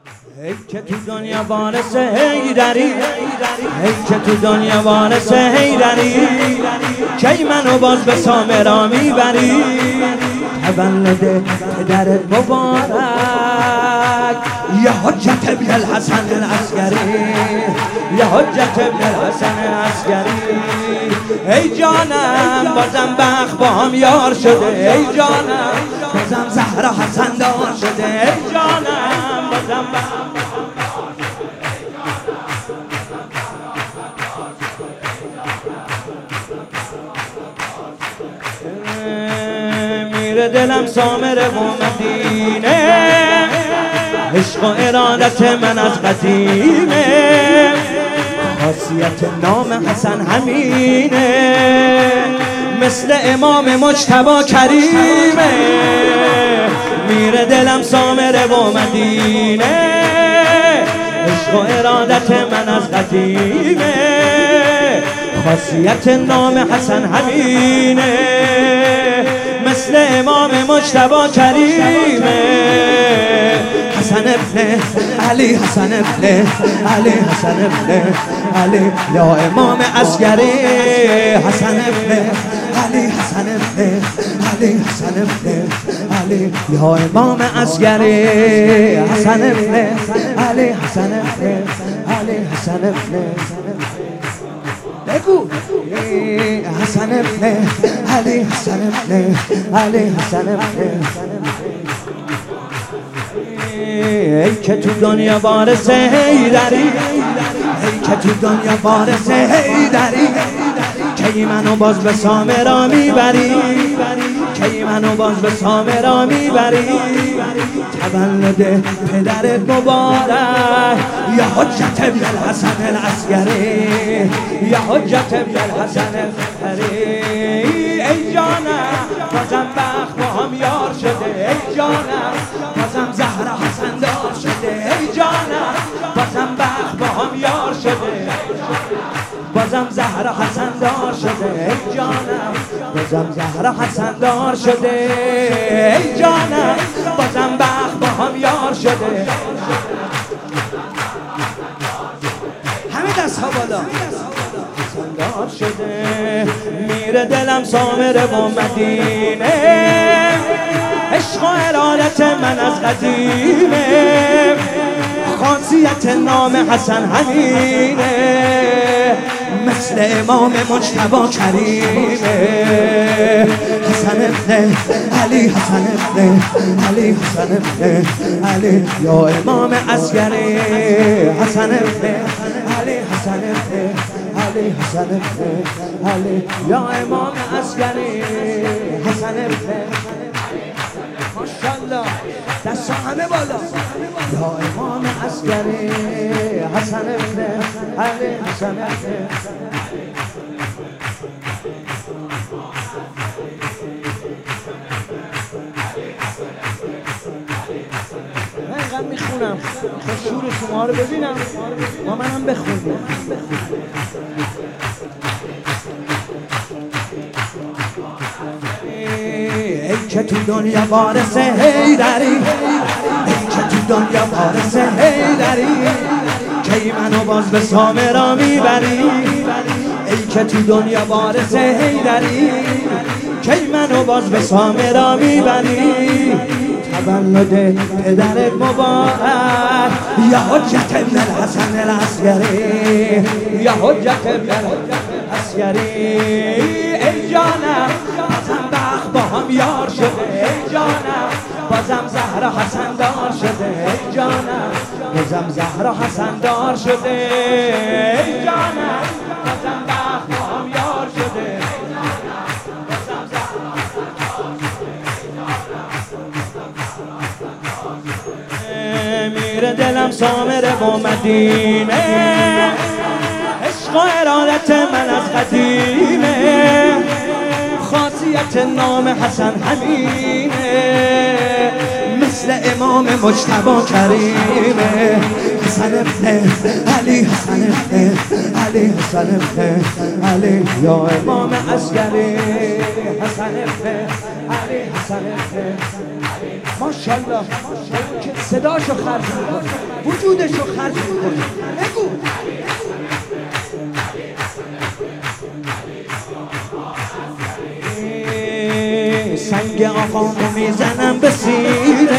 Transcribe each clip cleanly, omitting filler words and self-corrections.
ای که تو دنیا وارث حیدری، ای که تو دنیا وارث حیدری، کی منو باز به سامرا میبری؟ تولد پدرت مبارک یا حجت ابن الحسن العسکری، یا حجت ابن الحسن العسکری. ای جانم بازم بخت با هم یار شده، ای جانم بازم زهرا حسن دار شده، ای جانم بازم میره دلم سامره و مدینه، عشق و ارادت من از قدیمه، خاصیت نام حسن همینه، مثل امام مجتبی کریمه. میره دلم سامره و مدینه، عشق و ارادت من از قدیمه، خاصیت نام حسن همینه، مثل امام مجتبی کریمه. حسن ابن علی، حسن ابن علی، حسن ابن علی یا امام عسکری، حسن ابن علی، حسن ابن علی، حسن ابن علی یا امام عسکری، حسن ابن علی، حسن ابن علی، حسن ابن بگو حسن ابن علی، حسن ابن علی، حسن ابن. ای که تو دنیا وارث حیدری، ای که تو دنیا وارث حیدری، کی منو باز به سامرا میبری؟ کی منو باز به سامرا میبری؟ تولد پدرت مبارک یا حجت ابن الحسن العسکری، یا حجت ابن الحسن العسکری. ای جانم بازم بخت با هم یار شده، ای جانم بازم زهرا حسن دار شده، ای جانم بازم بخت با هم یار شده، بازم زهرا حسن دار شده، ای جانم بازم زهرا حسن دار شده، ای جانم بازم بخت با هم یار شده. همه دست ها بالا. حسن دار شده. میره دلم سامره و مدینه، عشق و ارادت من از قدیمه، خاصیت نام حسن همینه، مثل امام مجتبی کریمه. حسن ابن علی، حسن ابن علی، حسن ابن علی یا امام عسکری، حسن ابن علی، حسن ابن علی، حسن ابن علی یا امام عسکری، حسن ابن ماشاءالله دست همه بالا یا امام عسکری، حسن ابن علی، حسن ابن من اینقدر میخونم شور شما رو ببینم ما منم بخونیم. ای که تو دنیا وارث حیدری، ای که تو دنیا وارث حیدری، کی منو باز به سامرا میبری؟ ای که تو دنیا وارث حیدری، کی منو باز به سامرا میبری؟ تولد پدرت مبارک یا حجت ابن الحسن العسکری، یا حجت ابن العسکری. ای جانم بازم بخت با هم یار شده، ای جانم بازم زهرا حسن دار شده، ای جانم بازم زهرا حسن دار شده، ای جانم بازم بخت با هم یار شده، بازم زهرا حسن دار شده. میره دلم سامره و مدینه، عشق و ارادت من از قدیمه، خاصیت نام حسن همینه، مثل امام مجتبی کریمه. حسن ابن علی، حسن ابن علی، حسن ابن علی یا امام عسکری، حسن ابن علی، حسن ابن علی. ماشاءالله که صداشو خرج میکنه وجودشو خرج میکنه. بگو سنگ آقامو میزنم به سینه،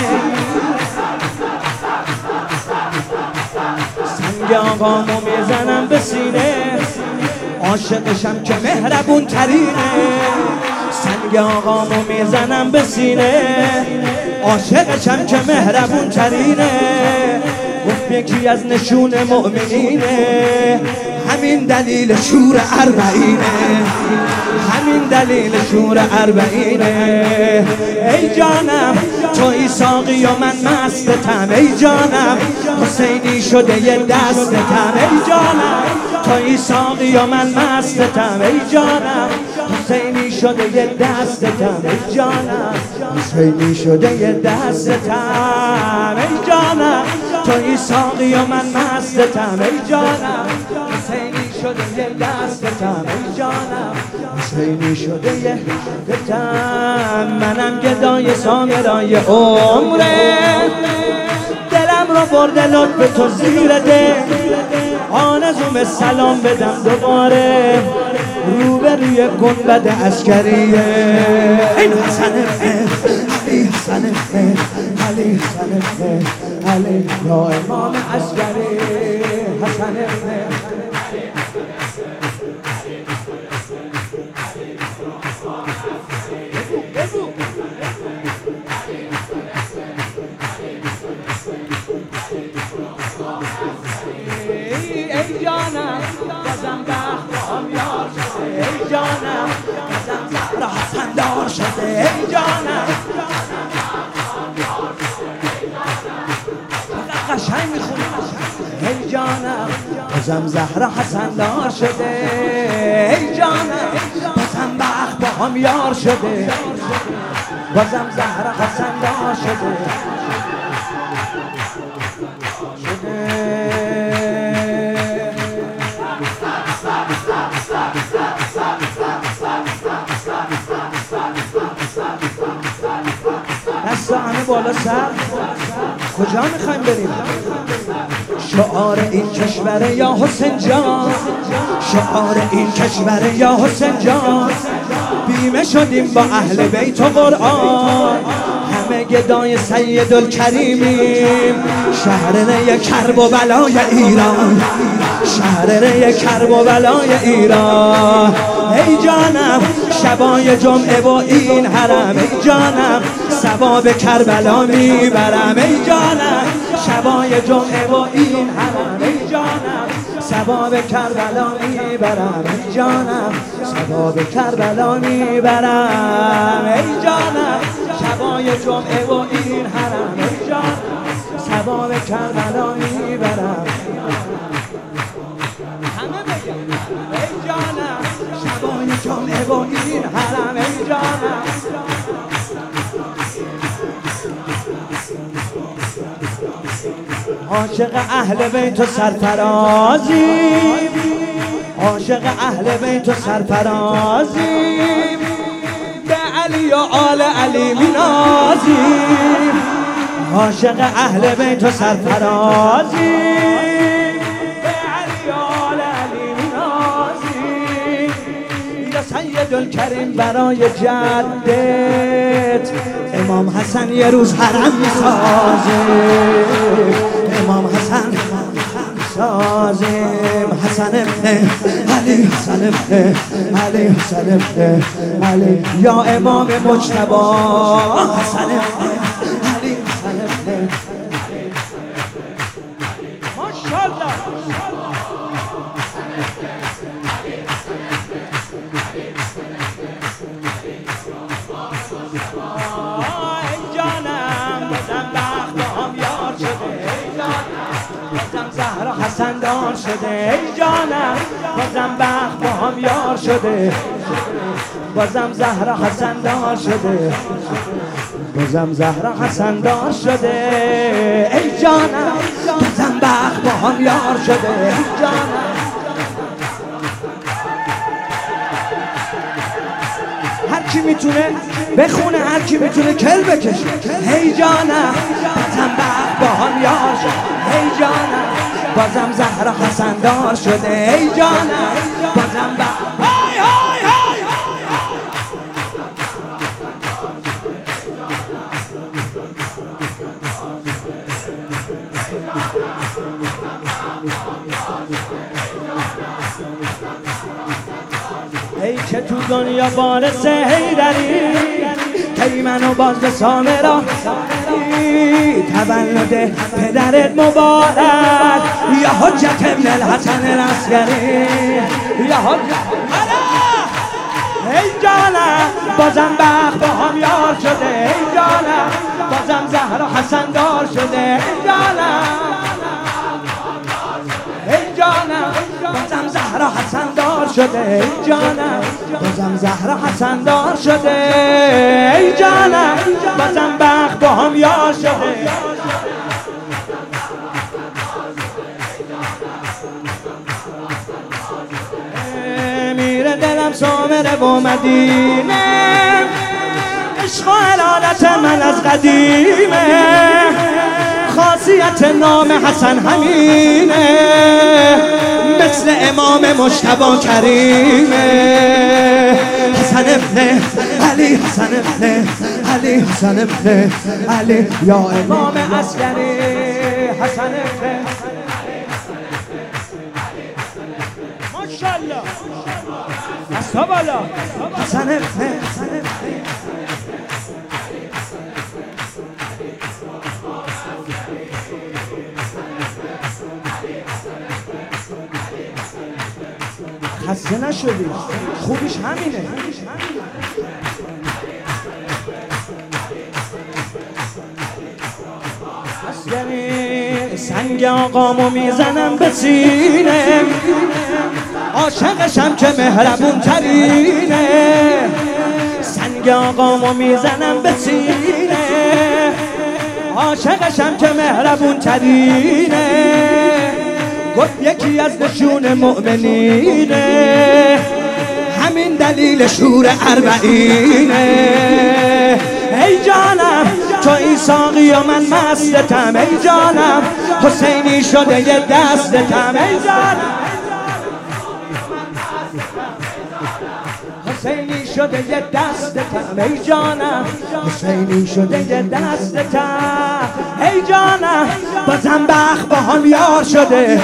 سنگ آقامو میزنم به سینه، عاشقشم که مهربون ترینه. سنگ آقامو میزنم به سینه، عاشقشم که مهربون ترینه. گفت یکی از نشون مؤمنینه، همین دلیل شور اربعینه، همین دلیل شور اربعینه. ای جانم توی ساقی و من مستتم، ای جانم حسینی شده یه دستتم. ای جانم توی ساقی و من مستتم، ای جانم حسینی شده یه دستتم. ای جانم حسینی شده یه دستتم. ای جانم توی ساقی و من مستتم، ای جانم حسینی شده یه دستتم. ای جانم حسینی شده یه دستتم. منم گدای سامرای عمره، دلم رو برده لطف تو زیر دل. آرزوم سلام بدم دوباره روبروی گنبد عسکریه. این حسن علی، حسن علی، حسن علی، یا امام عسکری. حسن ای جانم بازم بخت یار شده، ای جانم بازم زهرا حسن دار شده. ای جانم قشنگ میخونی. ای جانم بازم زهرا حسن دار شده، ای جانم بازم بخت با هم یار شده، بازم زهرا حسن دار شده. دست همه بالا سر. کجا میخوایم بریم؟ شعار این کشور یا حسین جان، شعار این کشور یا حسین جان. بیمه شدیم با اهل بیت و قرآن، همه گدای سیدالکریمیم. شهر کرب و بلای ایران، شهر کرب و بلای ایران. ای جانم شبای جمعه و این حرم، ای جانم ثواب کربلا میبرم. ای جانم شبای جمعه و این حرم، ای جانم ثواب کربلا میبرم. ای جانم ثواب کربلا میبرم. ای جانم شبای جمعه و این حرم، ای جانم ثواب کربلا میبرم. همه بگم ای جانم شبای جمعه و این حرم، ای جانم. عاشق اهل بیت و سرفرازی، عاشق اهل بیت و سرفرازی، به علی و آل علی مینازی. عاشق اهل بیت و سرفرازی، به علی و آل علی مینازی. یا سیدالکریم برای جدت امام حسن یه روز حرم میسازه، امام حسن سازیم. حسن ابن علی، حسن ابن علی، حسن ابن علی، یا امام مجتبی. حسن ابن علی، حسن ابن ماشاءالله. ای جانم بازم بخت با هم یار شده، ای جانم بازم زهرا حسن دار شده. ای جانم بازم بخت با هم یار شده، بازم زهرا حسن دار شده، بازم زهرا حسن دار شده. ای جانم بازم بخت با هم یار شده، ای جانم. هر کی میتونه بخونه هر کی میتونه کل بکشه. هی جانم بازم بخت با هم یار شد. هی جانم بازم زهرا حسن دار شده. هی جانم بازم بخت ای که تو دنیا بارس حیدری کی منو باز به سامرا تولد پدرت مبارک یا حجت ابن الحسن العسکری یا حجت. ای جانم بازم بخت با هم یار شده. ای جانم بازم زهرا حسن دار شده. ای جانم ای جانم بازم زهرا حسن دار شده. ای جانم بازم زهرا حسن دار شده. ای جانم بازم بخت با هم یار شده. میره دلم سامره و مدینه عشق و علالت من از قدیمه خاصیت نام حسن همینه مثل امام مجتبی کریمه حسن ابن علی حسن ابن علی حسن ابن علی یا امام عسکری حسن ابن ماشاءالله دستا بالا حسن ابن خسته نشدی خوبیش همینه. سنگ آقامو میزنم به سینه عاشقشم که مهربون ترینه. سنگ آقامو میزنم به سینه عاشقشم که مهربون ترینه. گفت یکی از نشون مؤمنینه همین دلیل شور اربعینه. ای جانم تو ایساقی و من مستتم. ای جانم حسینی شده یه دستتم. ای جانم حسینی شده یه دستتم. ای جانم حسینی شده یه دستتم. ای جانم بازم بخت با هم یار شده.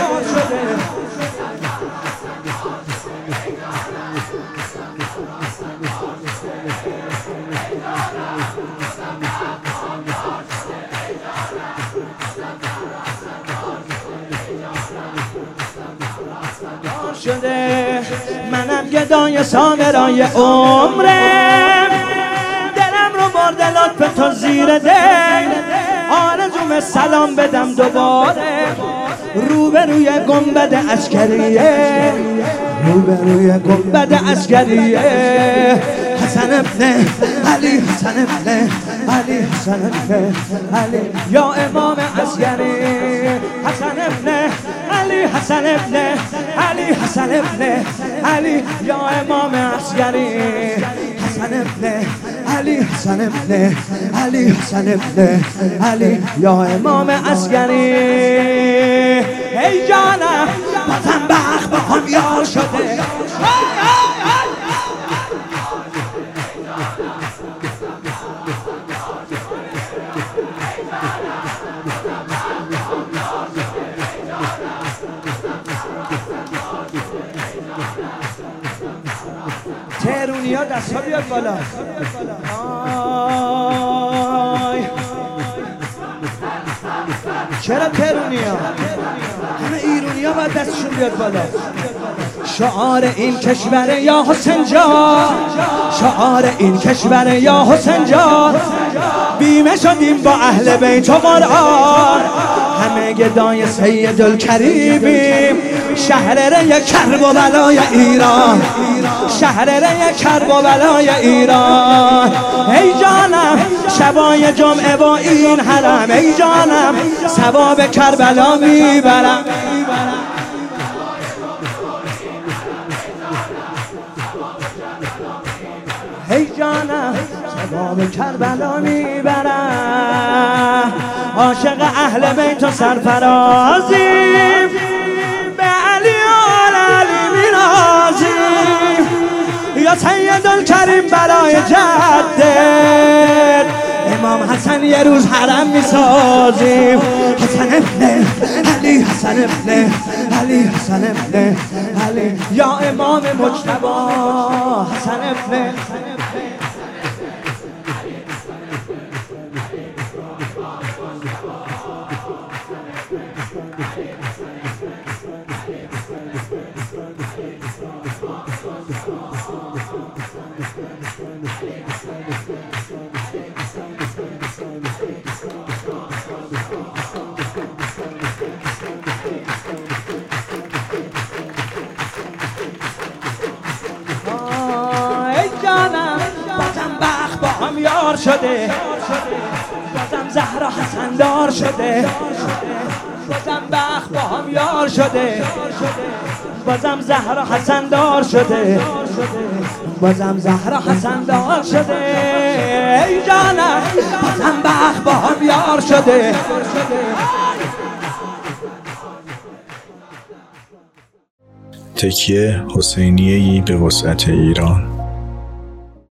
شده منم گدای سامرای عمرم دلم رو برده لطف تو زیر دل آرزوم سلام بدم دوباره روبروی گنبد عسکریه روبروی گنبد عسکریه حسن ابن علی حسن ابن علی حسن ابن علی یا امام عسکری حسن ابن علی حسن ابن علی حسن ابن علی یا امام عسکری حسن ابن علی حسن ابن علی حسن ابن علی یا امام عسکری. ای جانم بازم بخت با هم یار شده. تهرونی ها دست ها بیاد بالا. آی چرا تهرونی ها؟ همه ایرونی ها باید دستشون بیاد بالا. شعار این کشور یا حسین جان شعار این کشور یا حسین جان بیمه شدیم با اهل بیت و قرآن همه گدای سیدالکریمیم شهر ری کرب و بلای ایران شهر ری کرب و بلای ایران. ای جانم شبای جمعه با این حرم ای جانم ثواب کربلا میبرم. ای جانم باب کربلا میبرم عاشق اهل بیت و سرفرازیم به علی آل علی میرازیم یا سید الکریم برای جدت امام حسن یه روز حرم میسازیم حسن ابن علی حسن ابن علی حسن ابن علی یا امام مجتبی حسن ابن ای جانم بازم بخت با هم یار شده بازم زهرا حسن دار شده بازم بخت با هم یار شده بازم زهرا حسن دار شده بازم زهرا حسن دار شده ای جانم بازم بخت با هم یار شده تکیه حسینیه‌ای به وسعت ایران.